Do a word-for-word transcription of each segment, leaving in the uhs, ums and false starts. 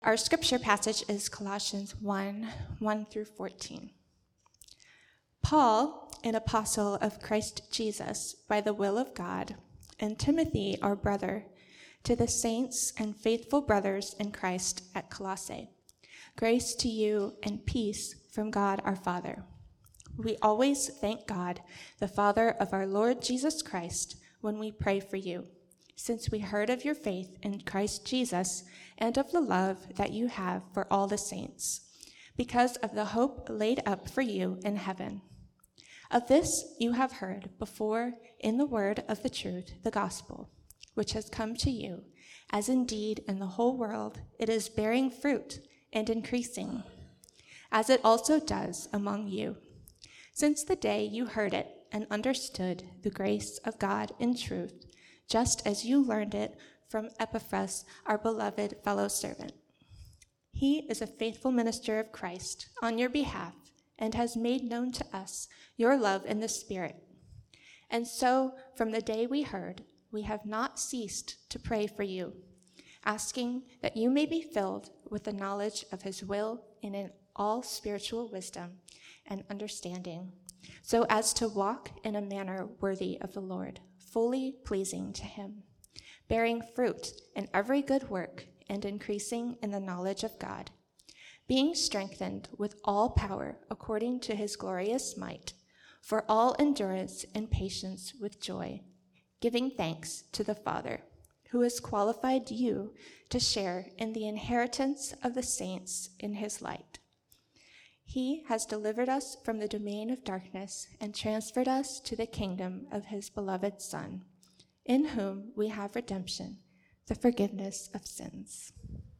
Our scripture passage is Colossians one, one through fourteen. Paul, an apostle of Christ Jesus by the will of God, and Timothy, our brother, to the saints and faithful brothers in Christ at Colossae, grace to you and peace from God our Father. We always thank God, the Father of our Lord Jesus Christ, when we pray for you, since we heard of your faith in Christ Jesus and of the love that you have for all the saints, because of the hope laid up for you in heaven. Of this you have heard before in the word of the truth, the gospel, which has come to you, as indeed in the whole world it is bearing fruit and increasing, as it also does among you, since the day you heard it and understood the grace of God in truth, just as you learned it from Epaphras, our beloved fellow servant. He is a faithful minister of Christ on your behalf and has made known to us your love in the Spirit. And so, from the day we heard, we have not ceased to pray for you, asking that you may be filled with the knowledge of his will and in all spiritual wisdom and understanding, so as to walk in a manner worthy of the Lord, fully pleasing to him, bearing fruit in every good work and increasing in the knowledge of God, being strengthened with all power according to his glorious might, for all endurance and patience with joy, giving thanks to the Father, who has qualified you to share in the inheritance of the saints in his light. He has delivered us from the domain of darkness and transferred us to the kingdom of his beloved Son, in whom we have redemption, the forgiveness of sins.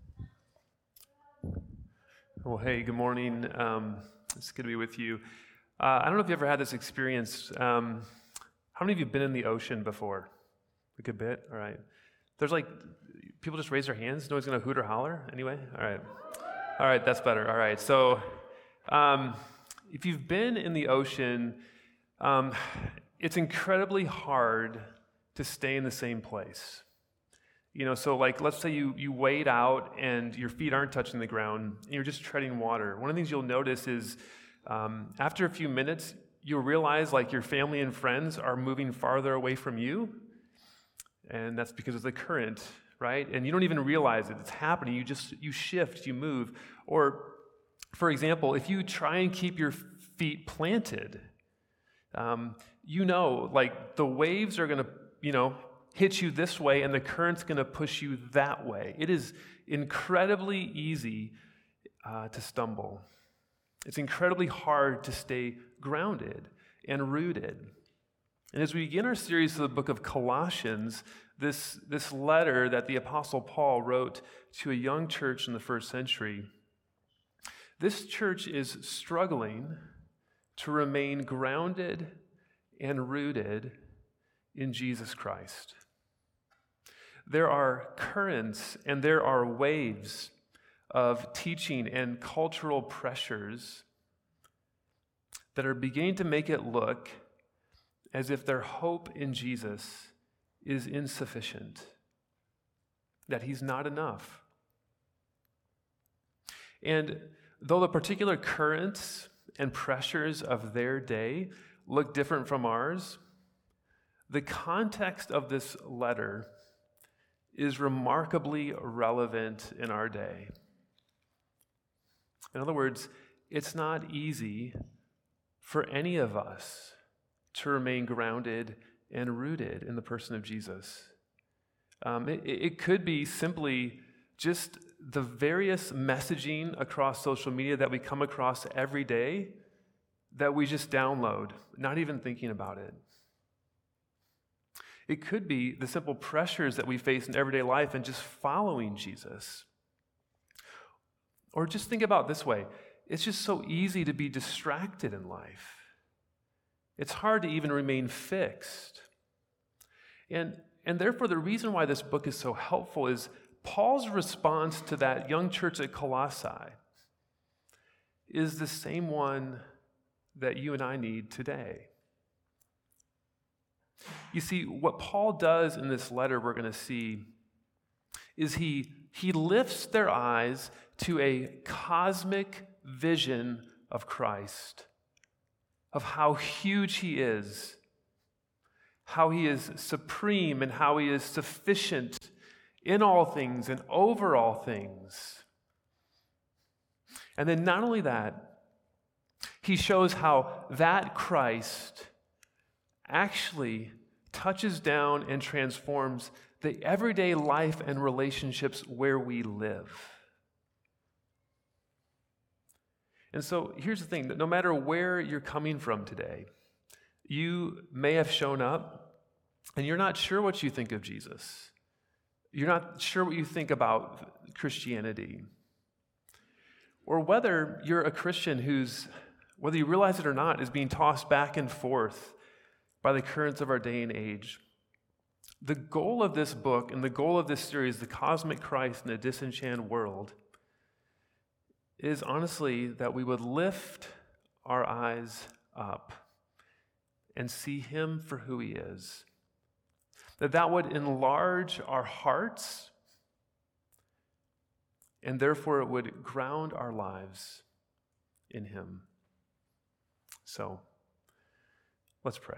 Well, hey, good morning. Um, it's good to be with you. Uh, I don't know if you ever had this experience. Um, how many of you have been in the ocean before? A good bit? All right. There's like, people just raise their hands. No one's going to hoot or holler anyway? All right. All right, that's better. All right. So um, if you've been in the ocean, um, it's incredibly hard to stay in the same place. You know, so like, let's say you you wade out and your feet aren't touching the ground and you're just treading water. One of the things you'll notice is um, after a few minutes, you'll realize like your family and friends are moving farther away from you. And that's because of the current, right? And you don't even realize it. It's happening. You just, you shift, you move. Or, for example, if you try and keep your feet planted, um, you know, like the waves are going to, you know, hit you this way and the current's going to push you that way. It is incredibly easy uh, to stumble. It's incredibly hard to stay grounded and rooted. And as we begin our series of the book of Colossians, this, this letter that the Apostle Paul wrote to a young church in the first century, this church is struggling to remain grounded and rooted in Jesus Christ. There are currents and there are waves of teaching and cultural pressures that are beginning to make it look as if their hope in Jesus is insufficient, that he's not enough. And though the particular currents and pressures of their day look different from ours, the context of this letter is remarkably relevant in our day. In other words, it's not easy for any of us to remain grounded and rooted in the person of Jesus. Um, it, it could be simply just the various messaging across social media that we come across every day that we just download, not even thinking about it. It could be the simple pressures that we face in everyday life and just following Jesus. Or just think about it this way. It's just so easy to be distracted in life. It's hard to even remain fixed. And, and therefore, the reason why this book is so helpful is Paul's response to that young church at Colossae is the same one that you and I need today. You see, what Paul does in this letter we're going to see is he he lifts their eyes to a cosmic vision of Christ, of how huge he is, how he is supreme, and how he is sufficient in all things and over all things. And then not only that, he shows how that Christ actually touches down and transforms the everyday life and relationships where we live. And so here's the thing, that no matter where you're coming from today, you may have shown up and you're not sure what you think of Jesus. You're not sure what you think about Christianity. Or whether you're a Christian who's, whether you realize it or not, is being tossed back and forth by the currents of our day and age. The goal of this book and the goal of this series, The Cosmic Christ in a Disenchanted World, is honestly that we would lift our eyes up and see him for who he is. That that would enlarge our hearts, and therefore it would ground our lives in him. So, let's pray.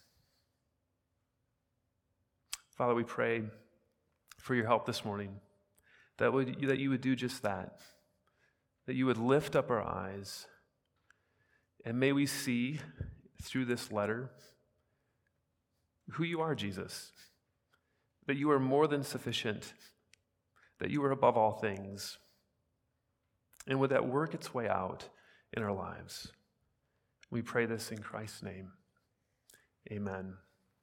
Father, we pray for your help this morning, that would that you would do just that, that you would lift up our eyes, and may we see through this letter who you are, Jesus, that you are more than sufficient, that you are above all things, and would that work its way out in our lives. We pray this in Christ's name. Amen.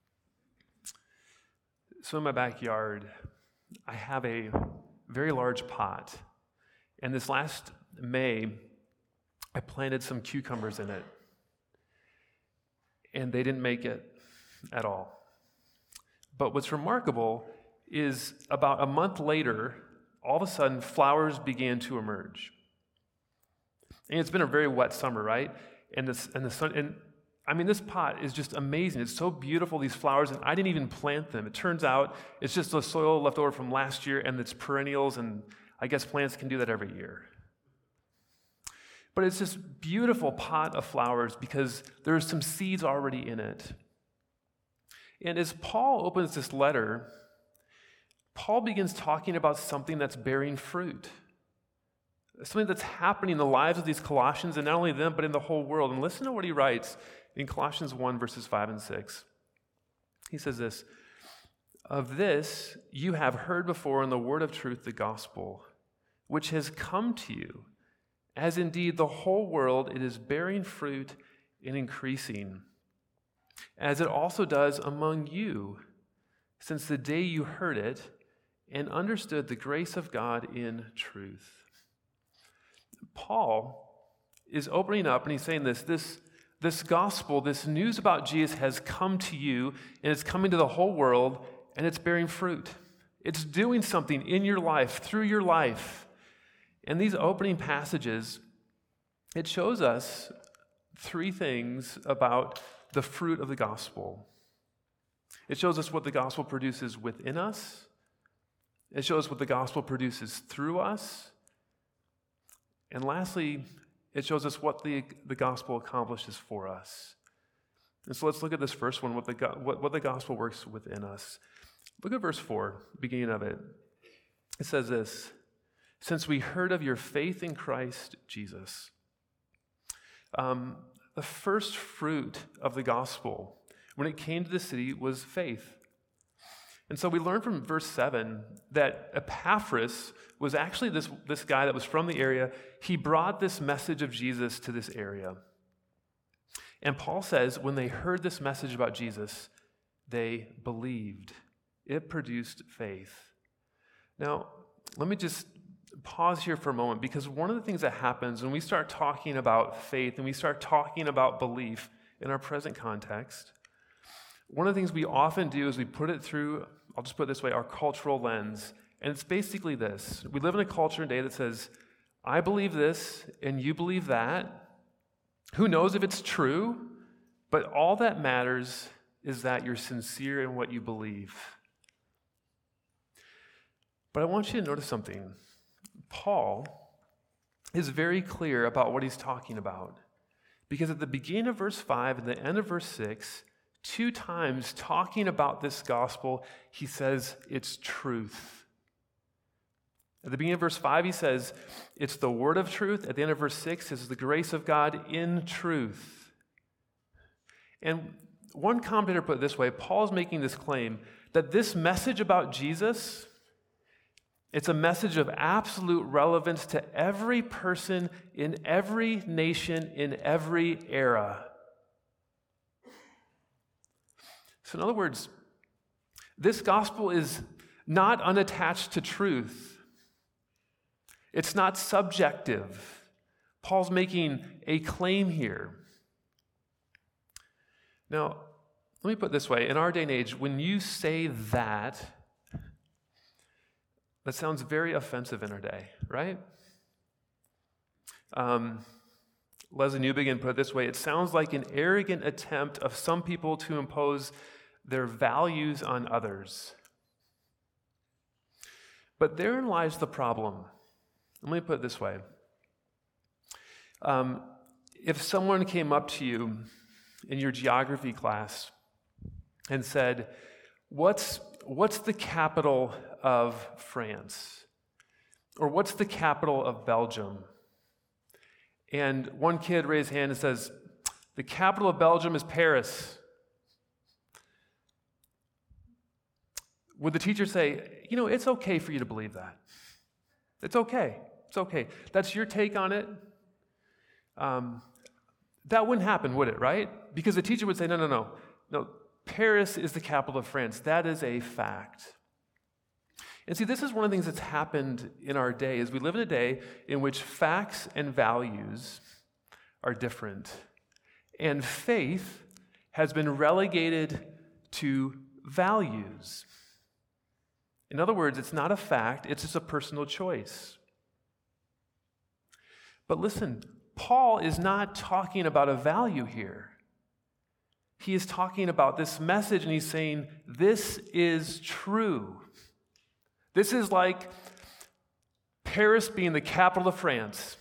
So in my backyard, I have a very large pot. And this last May, I planted some cucumbers in it. And they didn't make it at all. But what's remarkable is about a month later, all of a sudden, flowers began to emerge. And it's been a very wet summer, right? And this and the sun and I mean, this pot is just amazing. It's so beautiful, these flowers, and I didn't even plant them. It turns out it's just the soil left over from last year, and it's perennials, and I guess plants can do that every year. But it's this beautiful pot of flowers because there's some seeds already in it. And as Paul opens this letter, Paul begins talking about something that's bearing fruit. Something that's happening in the lives of these Colossians, and not only them, but in the whole world. And listen to what he writes in Colossians one, verses five and six. He says this, "Of this you have heard before in the word of truth, the gospel, which has come to you, as indeed the whole world it is bearing fruit and increasing, as it also does among you, since the day you heard it and understood the grace of God in truth." Paul is opening up and he's saying this, this, this gospel, this news about Jesus has come to you, and it's coming to the whole world, and it's bearing fruit. It's doing something in your life, through your life. And these opening passages, it shows us three things about the fruit of the gospel. It shows us what the gospel produces within us. It shows what the gospel produces through us. And lastly, it shows us what the, the gospel accomplishes for us. And so let's look at this first one, what the, what, what the gospel works within us. Look at verse four, beginning of it. It says this, "Since we heard of your faith in Christ Jesus." Um, the first fruit of the gospel when it came to the city was faith. And so we learn from verse seven that Epaphras was actually this, this guy that was from the area. He brought this message of Jesus to this area. And Paul says when they heard this message about Jesus, they believed. It produced faith. Now, let me just pause here for a moment, because one of the things that happens when we start talking about faith and we start talking about belief in our present context, one of the things we often do is we put it through, I'll just put it this way, our cultural lens. And it's basically this. We live in a culture today that says, I believe this and you believe that. Who knows if it's true? But all that matters is that you're sincere in what you believe. But I want you to notice something. Paul is very clear about what he's talking about. Because at the beginning of verse five and the end of verse six, two times talking about this gospel, he says it's truth. At the beginning of verse five, he says it's the word of truth. At the end of verse six, it's the grace of God in truth. And one commentator put it this way, Paul's making this claim that this message about Jesus, it's a message of absolute relevance to every person in every nation in every era. So in other words, this gospel is not unattached to truth. It's not subjective. Paul's making a claim here. Now, let me put it this way. In our day and age, when you say that, that sounds very offensive in our day, right? Um, Leslie Newbegin put it this way. It sounds like an arrogant attempt of some people to impose their values on others. But therein lies the problem. Let me put it this way. Um, if someone came up to you in your geography class and said, what's, what's the capital of France? Or what's the capital of Belgium? And one kid raised his hand and says, the capital of Belgium is Paris. Would the teacher say, you know, it's okay for you to believe that? It's okay. It's okay. That's your take on it. Um, that wouldn't happen, would it, right? Because the teacher would say, no, no, no. No, Paris is the capital of France. That is a fact. And see, this is one of the things that's happened in our day, is we live in a day in which facts and values are different. And faith has been relegated to values. In other words, it's not a fact, it's just a personal choice. But listen, Paul is not talking about a value here. He is talking about this message, and he's saying, this is true. This is like Paris being the capital of France.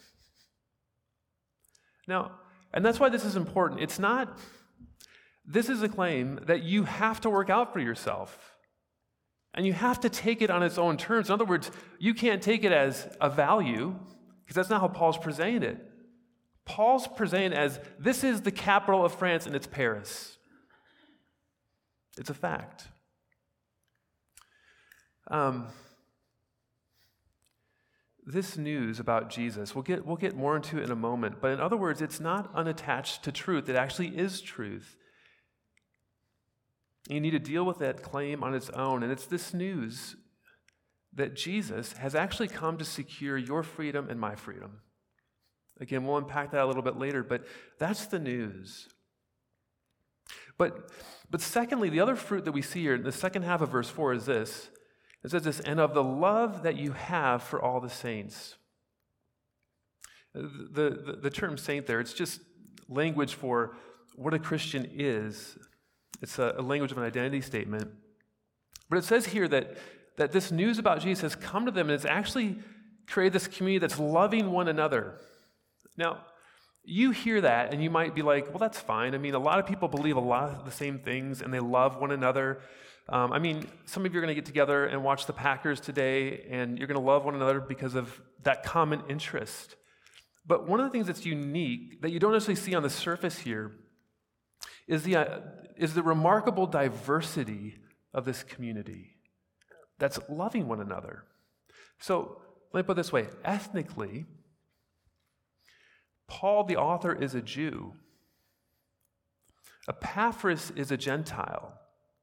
Now, and that's why this is important. It's not, this is a claim that you have to work out for yourself. And you have to take it on its own terms. In other words, you can't take it as a value, because that's not how Paul's presenting it. Paul's presenting it as, this is the capital of France, and it's Paris. It's a fact. Um, this news about Jesus, we'll get, we'll get more into it in a moment, but in other words, it's not unattached to truth. It actually is truth. You need to deal with that claim on its own, and it's this news that Jesus has actually come to secure your freedom and my freedom. Again, we'll unpack that a little bit later, but that's the news. But, but secondly, the other fruit that we see here in the second half of verse four is this. It says this, and of the love that you have for all the saints. The, the, the term saint there, it's just language for what a Christian is. It's a, a language of an identity statement. But it says here that, that this news about Jesus has come to them, and it's actually created this community that's loving one another. Now, you hear that, and you might be like, well, that's fine. I mean, a lot of people believe a lot of the same things, and they love one another. Um, I mean, some of you are going to get together and watch the Packers today, and you're going to love one another because of that common interest. But one of the things that's unique, that you don't necessarily see on the surface here, is the, uh, is the remarkable diversity of this community that's loving one another. So, let me put it this way. Ethnically, Paul, the author, is a Jew. Epaphras is a Gentile.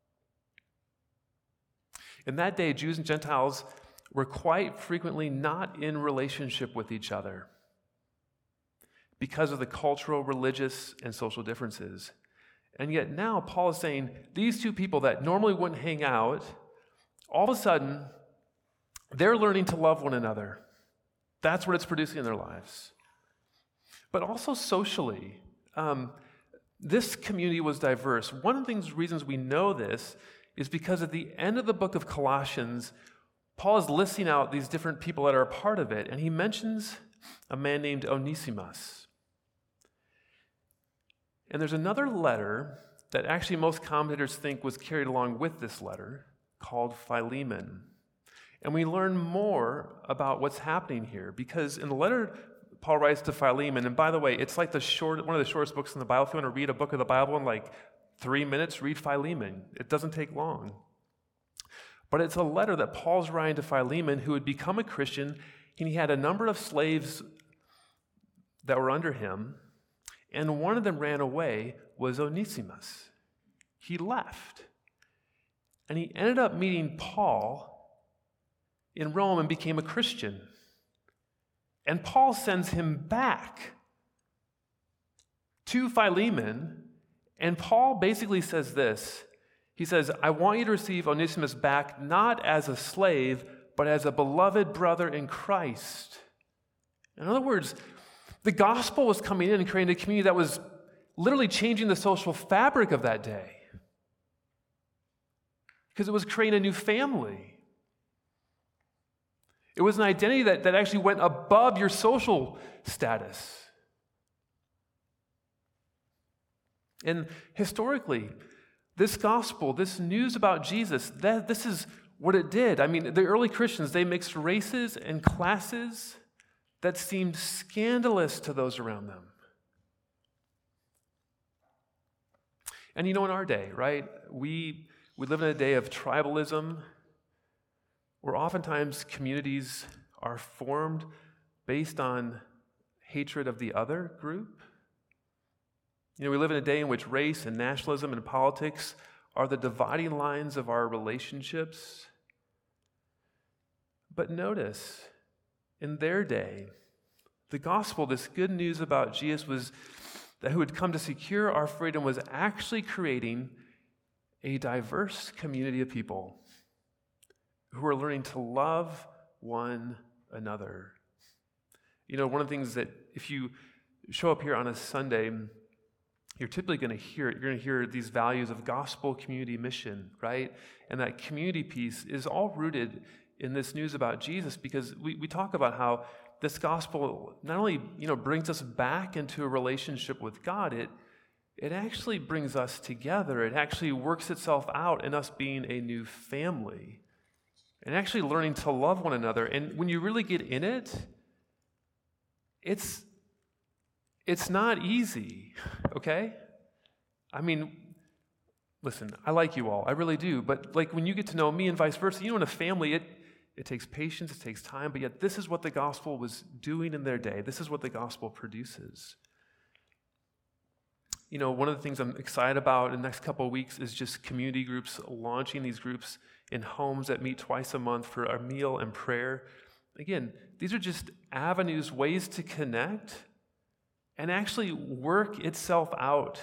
In that day, Jews and Gentiles were quite frequently not in relationship with each other because of the cultural, religious, and social differences. And yet now Paul is saying these two people that normally wouldn't hang out, all of a sudden, they're learning to love one another. That's what it's producing in their lives. But also socially, um, this community was diverse. One of the things, reasons we know this is because at the end of the book of Colossians, Paul is listing out these different people that are a part of it, and he mentions a man named Onesimus. And there's another letter that actually most commentators think was carried along with this letter called Philemon. And we learn more about what's happening here because in the letter Paul writes to Philemon, and by the way, it's like the short, one of the shortest books in the Bible. If you want to read a book of the Bible in like three minutes, read Philemon. It doesn't take long. But it's a letter that Paul's writing to Philemon, who had become a Christian, and he had a number of slaves that were under him, and one of them ran away, was Onesimus. He left. And he ended up meeting Paul in Rome and became a Christian. And Paul sends him back to Philemon, and Paul basically says this. He says, I want you to receive Onesimus back not as a slave, but as a beloved brother in Christ. In other words, the gospel was coming in and creating a community that was literally changing the social fabric of that day. Because it was creating a new family. It was an identity that, that actually went above your social status. And historically, this gospel, this news about Jesus, that, this is what it did. I mean, the early Christians, they mixed races and classes that seemed scandalous to those around them. And you know, in our day, right, we, we live in a day of tribalism, where oftentimes communities are formed based on hatred of the other group. You know, we live in a day in which race and nationalism and politics are the dividing lines of our relationships. But notice, in their day, the gospel, this good news about Jesus was that who had come to secure our freedom, was actually creating a diverse community of people who are learning to love one another. You know, one of the things that if you show up here on a Sunday, you're typically going to hear it. You're going to hear these values of gospel, community, mission, right? And that community piece is all rooted in this news about Jesus, because we, we talk about how this gospel not only, you know, brings us back into a relationship with God, it, it actually brings us together. It actually works itself out in us being a new family and actually learning to love one another. And when you really get in it, it's It's not easy, okay? I mean, listen, I like you all, I really do, but like when you get to know me and vice versa, you know, in a family, it, it takes patience, it takes time, but yet this is what the gospel was doing in their day. This is what the gospel produces. You know, one of the things I'm excited about in the next couple of weeks is just community groups, launching these groups in homes that meet twice a month for a meal and prayer. Again, these are just avenues, ways to connect and actually work itself out.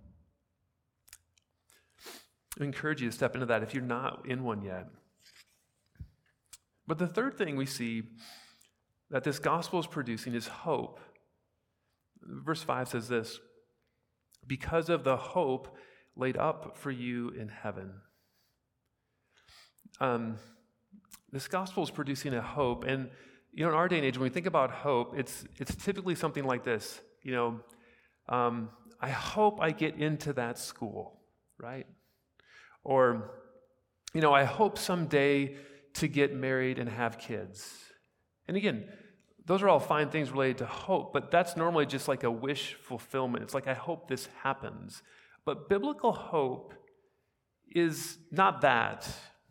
I encourage you to step into that if you're not in one yet. But the third thing we see that this gospel is producing is hope. Verse five says this, because of the hope laid up for you in heaven. Um, this gospel is producing a hope, and you know, in our day and age, when we think about hope, it's it's typically something like this. You know, um, I hope I get into that school, right? Or, you know, I hope someday to get married and have kids. And again, those are all fine things related to hope, but that's normally just like a wish fulfillment. It's like, I hope this happens. But biblical hope is not that.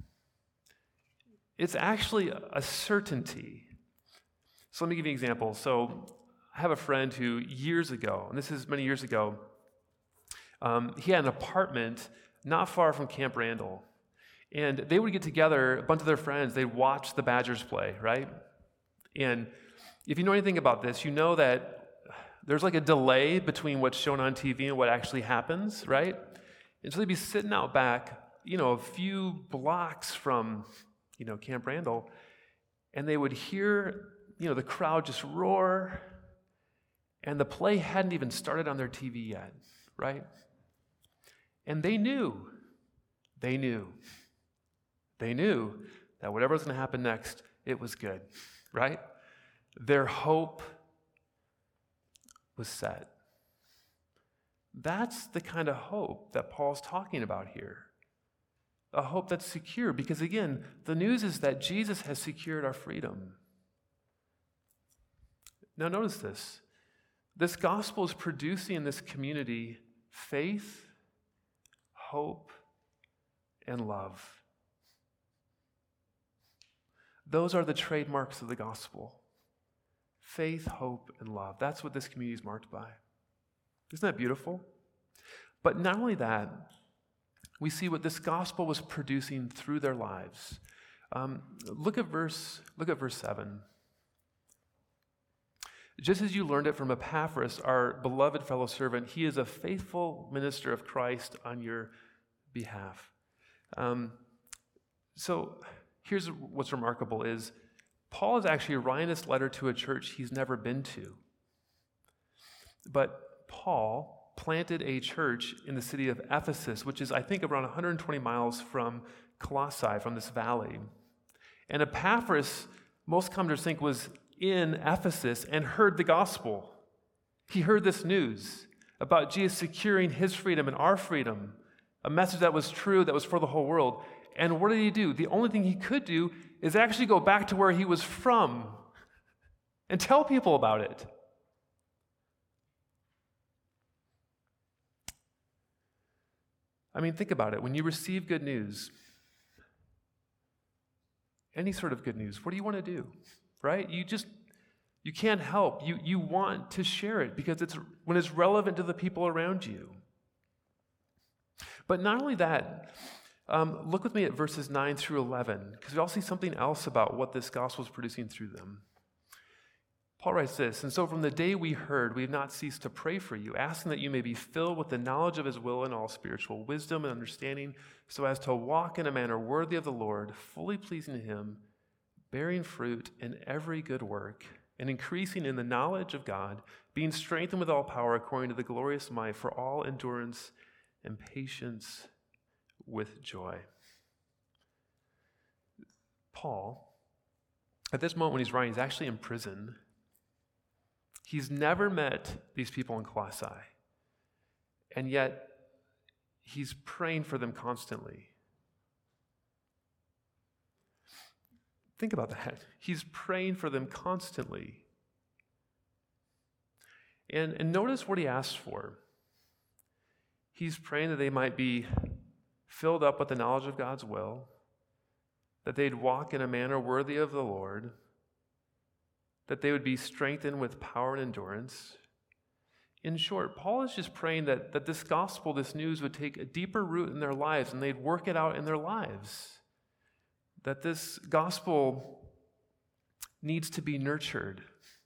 It's actually a certainty. So let me give you an example. So I have a friend who years ago, and this is many years ago, um, he had an apartment not far from Camp Randall. And they would get together, a bunch of their friends, they'd watch the Badgers play, right? And if you know anything about this, you know that there's like a delay between what's shown on T V and what actually happens, right? And so they'd be sitting out back, you know, a few blocks from, you know, Camp Randall, and they would hear, you know, the crowd just roar, and the play hadn't even started on their T V yet, right? And they knew, they knew, they knew that whatever was going to happen next, it was good, right? Their hope was set. That's the kind of hope that Paul's talking about here. A hope that's secure, because again, the news is that Jesus has secured our freedom. Now notice this. This gospel is producing in this community faith, hope, and love. Those are the trademarks of the gospel. Faith, hope, and love. That's what this community is marked by. Isn't that beautiful? But not only that, we see what this gospel was producing through their lives. Um, look at verse, look at verse seven. Just as you learned it from Epaphras, our beloved fellow servant, he is a faithful minister of Christ on your behalf. Um, so here's what's remarkable is Paul is actually writing this letter to a church he's never been to. But Paul planted a church in the city of Ephesus, which is, I think, around one hundred twenty miles from Colossae, from this valley. And Epaphras, most commentators think, was in Ephesus and heard the gospel. He heard this news about Jesus securing his freedom and our freedom, a message that was true, that was for the whole world. And what did he do? The only thing he could do is actually go back to where he was from and tell people about it. I mean, think about it. When you receive good news, any sort of good news, what do you want to do? Right? You just, you can't help. You, you want to share it because it's when it's relevant to the people around you. But not only that, um, look with me at verses nine through eleven, because we all see something else about what this gospel is producing through them. Paul writes this, and so from the day we heard, we have not ceased to pray for you, asking that you may be filled with the knowledge of his will and all spiritual wisdom and understanding, so as to walk in a manner worthy of the Lord, fully pleasing to him, bearing fruit in every good work, and increasing in the knowledge of God, being strengthened with all power according to the glorious might, for all endurance and patience with joy. Paul, at this moment when he's writing, he's actually in prison. He's never met these people in Colossae, and yet he's praying for them constantly. Think about that. He's praying for them constantly. And, and notice what he asks for. He's praying that they might be filled up with the knowledge of God's will, that they'd walk in a manner worthy of the Lord, that they would be strengthened with power and endurance. In short, Paul is just praying that, that this gospel, this news, would take a deeper root in their lives and they'd work it out in their lives. That this gospel needs to be nurtured.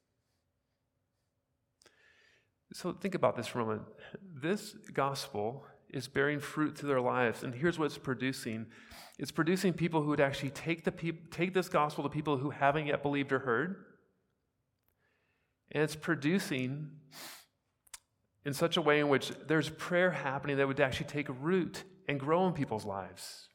So think about this for a moment. This gospel is bearing fruit through their lives, and here's what it's producing. It's producing people who would actually take, the peop- take this gospel to people who haven't yet believed or heard. And it's producing in such a way in which there's prayer happening that would actually take root and grow in people's lives.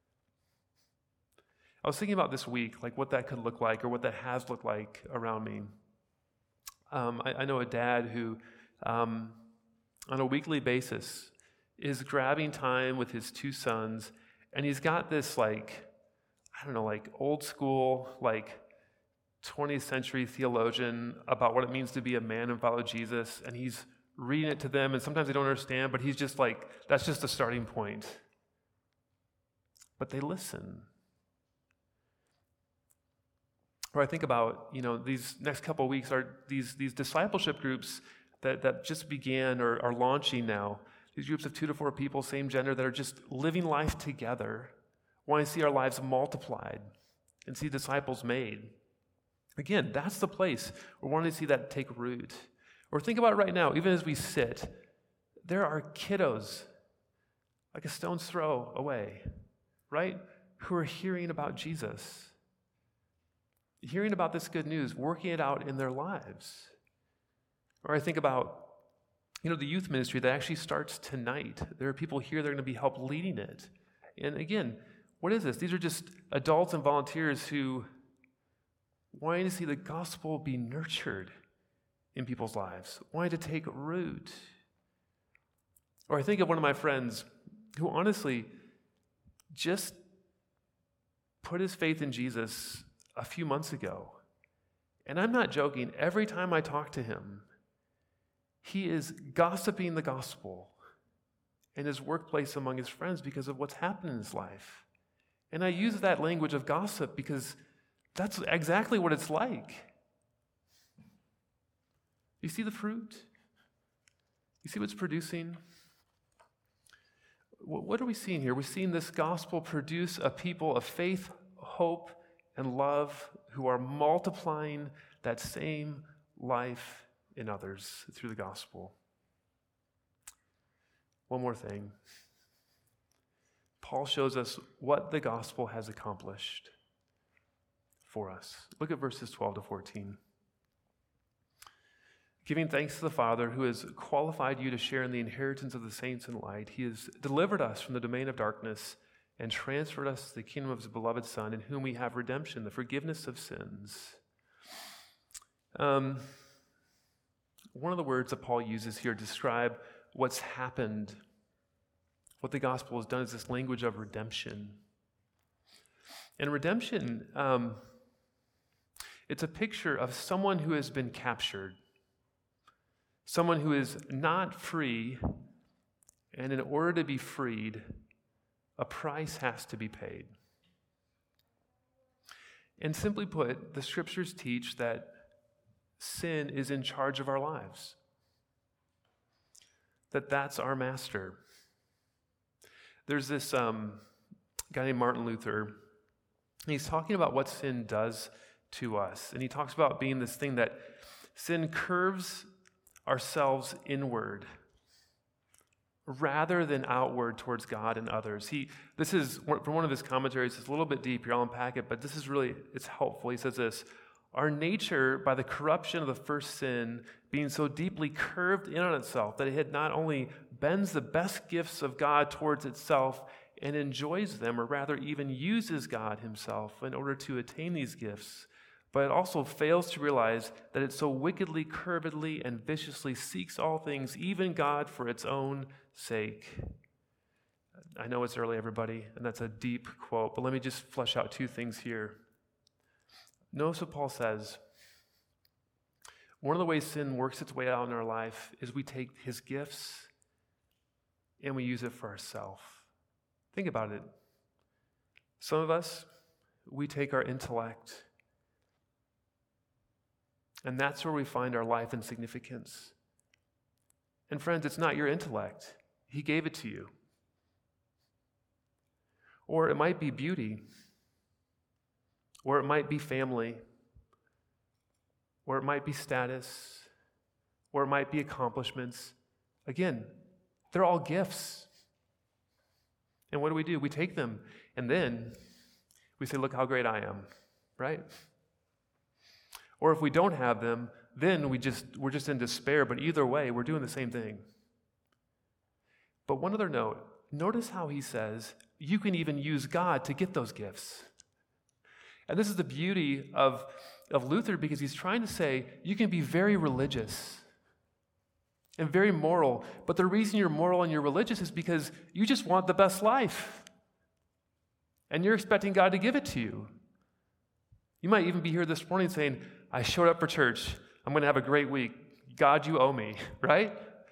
I was thinking about this week, like what that could look like or what that has looked like around me. Um, I, I know a dad who, um, on a weekly basis, is grabbing time with his two sons, and he's got this, like, I don't know, like old school, like twentieth century theologian about what it means to be a man and follow Jesus, and he's reading it to them, and sometimes they don't understand, but he's just like, that's just a starting point. But they listen. Or I think about, you know, these next couple of weeks are these, these discipleship groups that, that just began or are launching now. These groups of two to four people, same gender, that are just living life together, wanting to see our lives multiplied and see disciples made. Again, that's the place we're wanting to see that take root. Or think about it right now, even as we sit, there are kiddos like a stone's throw away, right, who are hearing about Jesus, hearing about this good news, working it out in their lives. Or I think about, you know, the youth ministry that actually starts tonight. There are people here that are going to be help leading it. And again, What is this? These are just adults and volunteers who wanting to see the gospel be nurtured in people's lives, wanting to take root. Or I think of one of my friends who honestly just put his faith in Jesus a few months ago. And I'm not joking. Every time I talk to him, he is gossiping the gospel in his workplace among his friends because of what's happened in his life. And I use that language of gossip because that's exactly what it's like. You see the fruit? You see what's producing? What are we seeing here? We're seeing this gospel produce a people of faith, hope, and love who are multiplying that same life in others through the gospel. One more thing. Paul shows us what the gospel has accomplished for us. Look at verses twelve to fourteen. Giving thanks to the Father who has qualified you to share in the inheritance of the saints in light, he has delivered us from the domain of darkness and transferred us to the kingdom of his beloved Son, in whom we have redemption, the forgiveness of sins. Um, one of the words that Paul uses here to describe what's happened, what the gospel has done, is this language of redemption. And redemption, um, it's a picture of someone who has been captured, someone who is not free, and in order to be freed, a price has to be paid. And simply put, the scriptures teach that sin is in charge of our lives, that that's our master. There's this um, guy named Martin Luther, and he's talking about what sin does to us. And he talks about being this thing that sin curves ourselves inward rather than outward towards God and others. He, this is, from one of his commentaries, it's a little bit deep here, I'll unpack it, but this is really, it's helpful. He says this: our nature, by the corruption of the first sin, being so deeply curved in on itself that it not only bends the best gifts of God towards itself and enjoys them, or rather even uses God himself in order to attain these gifts, but it also fails to realize that it so wickedly, curvedly, and viciously seeks all things, even God, for its own sake. I know it's early, everybody, and that's a deep quote, but let me just flesh out two things here. Notice what Paul says. One of the ways sin works its way out in our life is we take his gifts and we use it for ourselves. Think about it. Some of us, we take our intellect, and that's where we find our life and significance. And friends, it's not your intellect. He gave it to you. Or it might be beauty. Or it might be family. Or it might be status. Or it might be accomplishments. Again, they're all gifts. And what do we do? We take them, and then we say, look how great I am, right? Or if we don't have them, then we just, we're just in despair. But either way, we're doing the same thing. But one other note, notice how he says, you can even use God to get those gifts. And this is the beauty of, of Luther, because he's trying to say, you can be very religious and very moral, but the reason you're moral and you're religious is because you just want the best life. And you're expecting God to give it to you. You might even be here this morning saying, I showed up for church. I'm going to have a great week. God, you owe me, right?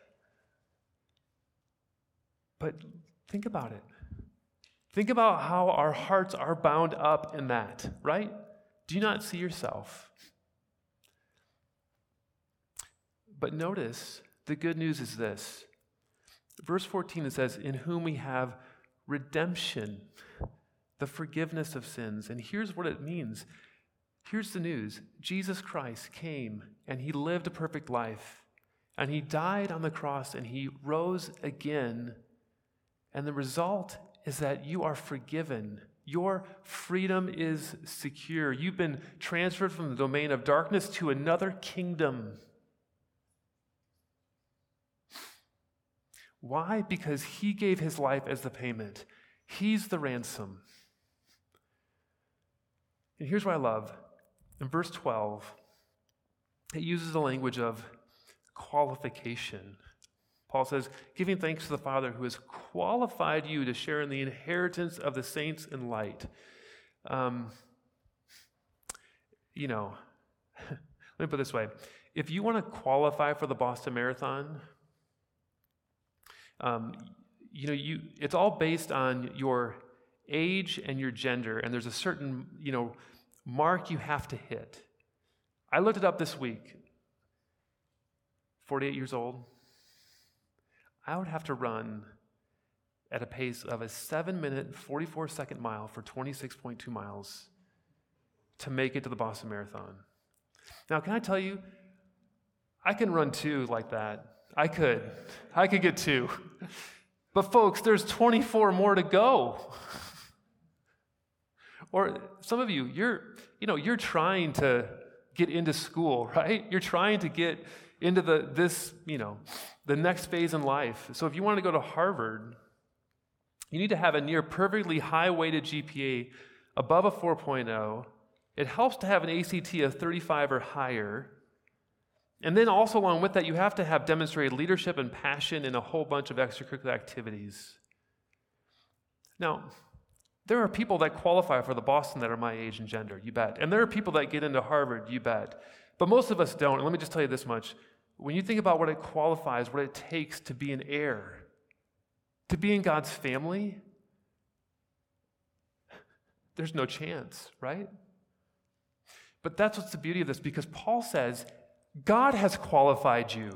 But think about it. Think about how our hearts are bound up in that, right? Do you not see yourself? But notice, the good news is this. Verse fourteen, it says, in whom we have redemption, the forgiveness of sins. And here's what it means. Here's the news. Jesus Christ came and he lived a perfect life, and he died on the cross and he rose again. And the result is that you are forgiven. Your freedom is secure. You've been transferred from the domain of darkness to another kingdom. Why? Because he gave his life as the payment. He's the ransom. And here's what I love. In verse twelve, it uses the language of qualification. Paul says, giving thanks to the Father who has qualified you to share in the inheritance of the saints in light. Um, you know, let me put it this way. If you want to qualify for the Boston Marathon, um, you know, you it's all based on your age and your gender, and there's a certain, you know, mark you have to hit. I looked it up this week. forty-eight years old. I would have to run at a pace of a seven minute, forty-four second mile for twenty-six point two miles to make it to the Boston Marathon. Now, can I tell you, I can run two like that. I could. I could get two. But folks, there's twenty-four more to go. Or some of you, you're, you know, you're trying to get into school, right? You're trying to get into the this, you know, the next phase in life. So if you want to go to Harvard, you need to have a near perfectly high-weighted G P A above a four point oh. It helps to have an A C T of thirty-five or higher. And then also along with that, you have to have demonstrated leadership and passion in a whole bunch of extracurricular activities. Now, there are people that qualify for the Boston that are my age and gender, you bet. And there are people that get into Harvard, you bet. But most of us don't. And let me just tell you this much. When you think about what it qualifies, what it takes to be an heir, to be in God's family, there's no chance, right? But that's what's the beauty of this, because Paul says, God has qualified you.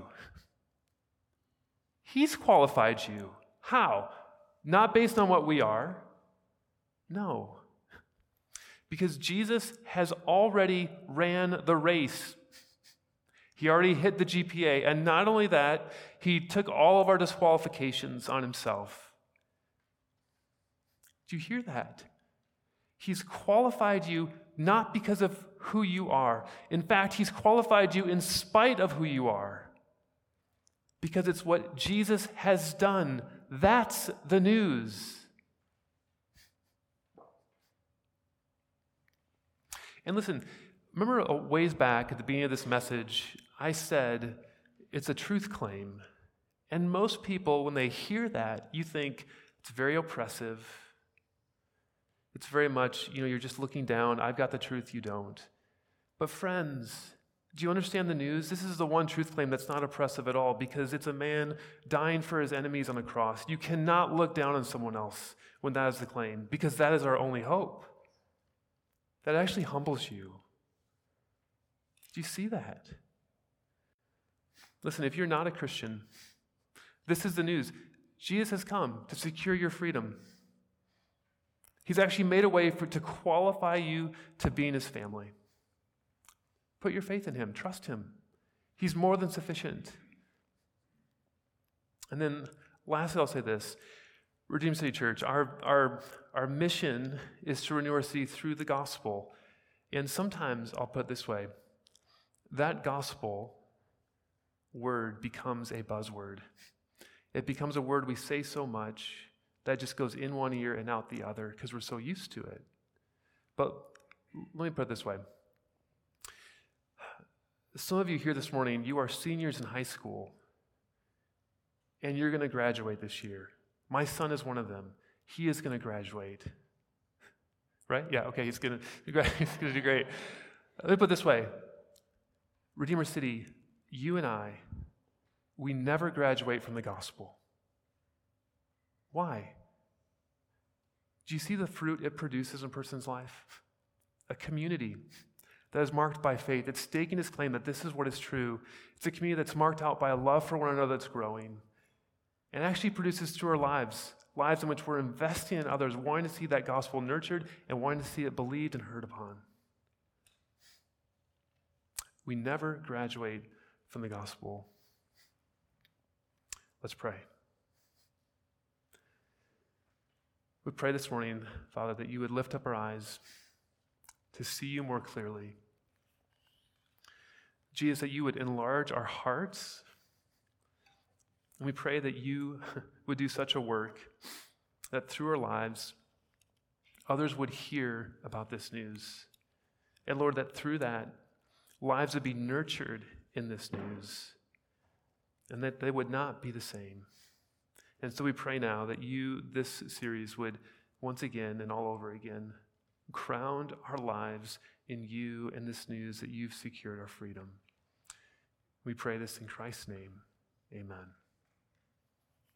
He's qualified you. How? Not based on what we are. No. Because Jesus has already ran the race. He already hit the G P A. And not only that, he took all of our disqualifications on himself. Do you hear that? He's qualified you not because of who you are. In fact, he's qualified you in spite of who you are. Because it's what Jesus has done. That's the news. And listen, remember a ways back at the beginning of this message, I said it's a truth claim. And most people, when they hear that, you think it's very oppressive. It's very much, you know, you're just looking down. I've got the truth, you don't. But friends, do you understand the news? This is the one truth claim that's not oppressive at all, because it's a man dying for his enemies on a cross. You cannot look down on someone else when that is the claim, because that is our only hope. That actually humbles you. Do you see that? Listen, if you're not a Christian, this is the news. Jesus has come to secure your freedom. He's actually made a way for, to qualify you to be in his family. Put your faith in him. Trust him. He's more than sufficient. And then lastly, I'll say this. Redeemed City Church, our, our, our mission is to renew our city through the gospel. And sometimes, I'll put it this way, that gospel word becomes a buzzword. It becomes a word we say so much that just goes in one ear and out the other because we're so used to it. But let me put it this way. Some of you here this morning, you are seniors in high school, and you're going to graduate this year. My son is one of them. He is going to graduate. Right? Yeah, okay, he's going to he's going to do great. Let me put it this way. Redeemer City, you and I, we never graduate from the gospel. Why? Do you see the fruit it produces in a person's life? A community that is marked by faith. It's staking its claim that this is what is true. It's a community that's marked out by a love for one another that's growing. And actually produces through our lives, lives in which we're investing in others, wanting to see that gospel nurtured and wanting to see it believed and heard upon. We never graduate from the gospel. Let's pray. We pray this morning, Father, that you would lift up our eyes to see you more clearly. Jesus, that you would enlarge our hearts. And we pray that you would do such a work that through our lives, others would hear about this news. And Lord, that through that, lives would be nurtured in this news, and that they would not be the same. And so we pray now that you, this series, would once again and all over again ground our lives in you and this news that you've secured our freedom. We pray this in Christ's name. Amen.